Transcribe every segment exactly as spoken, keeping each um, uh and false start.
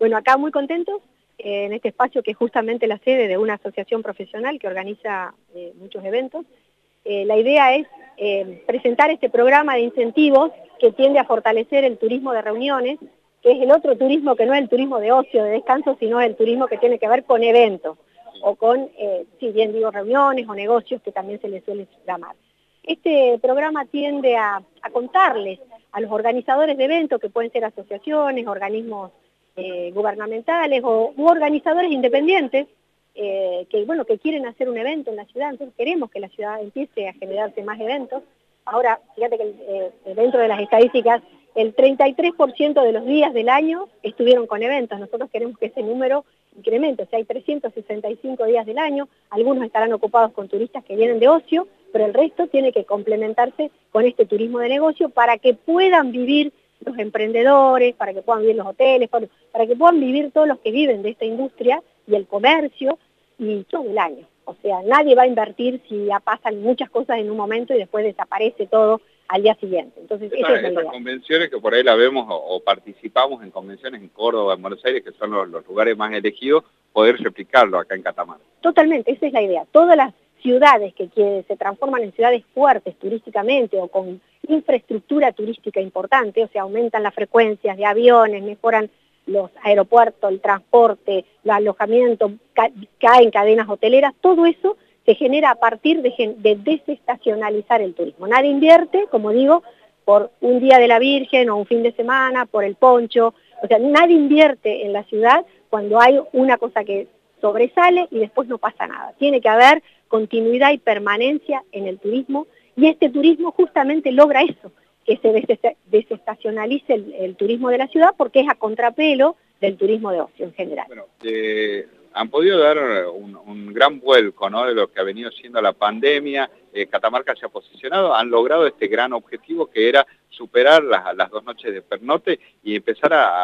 Bueno, acá muy contentos, eh, en este espacio que es justamente la sede de una asociación profesional que organiza eh, muchos eventos. Eh, la idea es eh, presentar este programa de incentivos que tiende a fortalecer el turismo de reuniones, que es el otro turismo que no es el turismo de ocio, de descanso, sino el turismo que tiene que ver con eventos, o con, eh, si bien digo reuniones o negocios, que también se les suele llamar. Este programa tiende a, a contarles a los organizadores de eventos, que pueden ser asociaciones, organismos eh, gubernamentales o u organizadores independientes, eh, que bueno que quieren hacer un evento en la ciudad. Entonces queremos que la ciudad empiece a generarse más eventos. Ahora, fíjate que eh, dentro de las estadísticas, el treinta y tres por ciento de los días del año estuvieron con eventos. Nosotros queremos que ese número incremente, o sea, hay trescientos sesenta y cinco días del año, algunos estarán ocupados con turistas que vienen de ocio, pero el resto tiene que complementarse con este turismo de negocio para que puedan vivir los emprendedores, para que puedan vivir los hoteles, para, para que puedan vivir todos los que viven de esta industria y el comercio y todo el año. O sea, nadie va a invertir si ya pasan muchas cosas en un momento y después desaparece todo al día siguiente. Entonces, Esa, esa es la esas idea. convenciones que por ahí la vemos o, o participamos en convenciones en Córdoba, en Buenos Aires, que son los, los lugares más elegidos, poder replicarlo acá en Catamarca. Totalmente, esa es la idea. Todas las ciudades que, que se transforman en ciudades fuertes turísticamente o con infraestructura turística importante, o sea, aumentan las frecuencias de aviones, mejoran los aeropuertos, el transporte, los alojamientos, ca caen cadenas hoteleras, todo eso se genera a partir de, de desestacionalizar el turismo. Nadie invierte, como digo, por un día de la Virgen o un fin de semana, por el poncho, o sea, nadie invierte en la ciudad cuando hay una cosa que sobresale y después no pasa nada. Tiene que haber continuidad y permanencia en el turismo, y este turismo justamente logra eso, que se desestacionalice el, el turismo de la ciudad, porque es a contrapelo del turismo de ocio en general. Bueno, eh, han podido dar un, un gran vuelco, ¿no?, de lo que ha venido siendo la pandemia. eh, Catamarca se ha posicionado, han logrado este gran objetivo que era superar las, las dos noches de pernote y empezar a,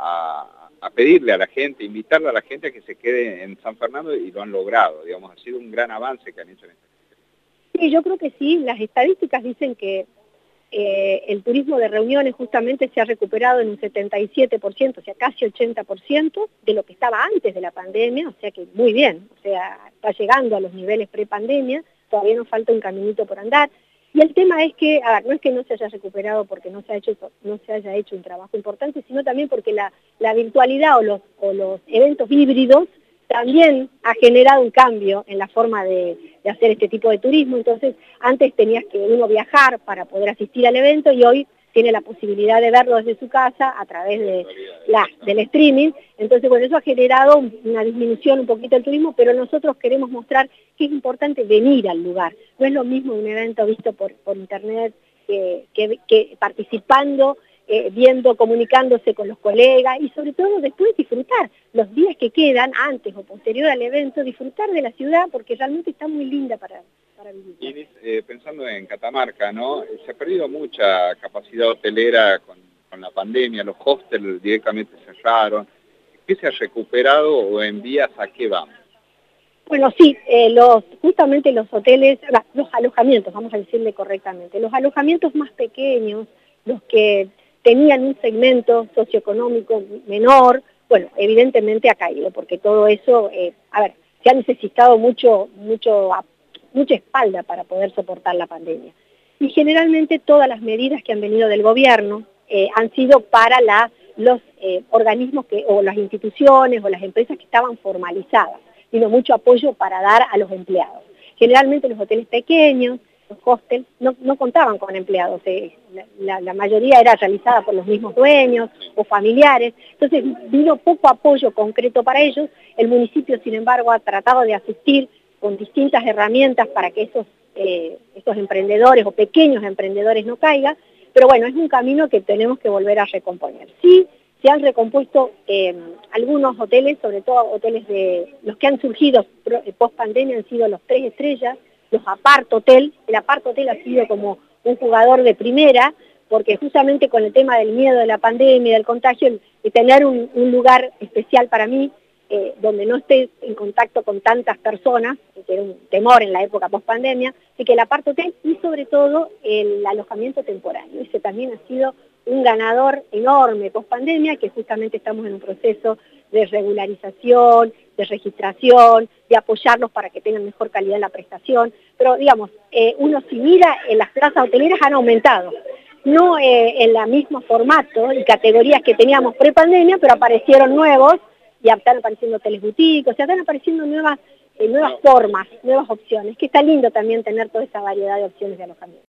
a, a pedirle a la gente, invitarle a la gente a que se quede en San Fernando, y lo han logrado, digamos, ha sido un gran avance que han hecho en esta. Sí, yo creo que sí, las estadísticas dicen que eh, el turismo de reuniones justamente se ha recuperado en un setenta y siete por ciento, o sea, casi ochenta por ciento de lo que estaba antes de la pandemia, o sea que muy bien, o sea, está llegando a los niveles pre-pandemia, todavía nos falta un caminito por andar. Y el tema es que, a ver, no es que no se haya recuperado porque no se, ha hecho, no se haya hecho un trabajo importante, sino también porque la, la virtualidad o los, o los eventos híbridos también ha generado un cambio en la forma de, de hacer este tipo de turismo. Entonces, antes tenías que uno viajar para poder asistir al evento, y hoy tiene la posibilidad de verlo desde su casa a través de la, del streaming. Entonces, bueno, eso ha generado una disminución un poquito del turismo, pero nosotros queremos mostrar que es importante venir al lugar. No es lo mismo un evento visto por, por internet que, que, que participando, Eh, viendo, comunicándose con los colegas, y sobre todo después disfrutar los días que quedan, antes o posterior al evento, disfrutar de la ciudad, porque realmente está muy linda para, para vivir. Y eh, pensando en Catamarca, ¿no?, se ha perdido mucha capacidad hotelera con, con la pandemia, los hostels directamente cerraron. ¿Qué se ha recuperado o en vías a qué vamos? Bueno, sí, eh, los, justamente los hoteles, los alojamientos, vamos a decirle correctamente, los alojamientos más pequeños, los que tenían un segmento socioeconómico menor, bueno, evidentemente ha caído, porque todo eso, eh, a ver, se ha necesitado mucho, mucho, mucha espalda para poder soportar la pandemia. Y generalmente todas las medidas que han venido del gobierno eh, han sido para la, los eh, organismos que, o las instituciones o las empresas que estaban formalizadas, sino mucho apoyo para dar a los empleados. Generalmente los hoteles pequeños, los hostels, no, no contaban con empleados, eh, la, la, la mayoría era realizada por los mismos dueños o familiares, entonces vino poco apoyo concreto para ellos. El municipio, sin embargo, ha tratado de asistir con distintas herramientas para que esos, eh, esos emprendedores o pequeños emprendedores no caigan, pero bueno, es un camino que tenemos que volver a recomponer. Sí, se han recompuesto eh, algunos hoteles, sobre todo hoteles de los que han surgido post pandemia, han sido los tres estrellas, los apart hotel. El apart hotel ha sido como un jugador de primera, porque justamente con el tema del miedo de la pandemia, del contagio, y tener un, un lugar especial para mí, eh, donde no esté en contacto con tantas personas, que era un temor en la época post pandemia, así que el apart hotel y sobre todo el alojamiento temporal. Ese también ha sido un ganador enorme post pandemia, que justamente estamos en un proceso de regularización, de registración, de apoyarlos para que tengan mejor calidad en la prestación, pero digamos, eh, uno si mira, en las plazas hoteleras han aumentado, no eh, en el mismo formato y categorías que teníamos pre-pandemia, pero aparecieron nuevos, y están apareciendo hoteles boutiques, o sea, están apareciendo nuevas, eh, nuevas formas, nuevas opciones, que está lindo también tener toda esa variedad de opciones de alojamiento.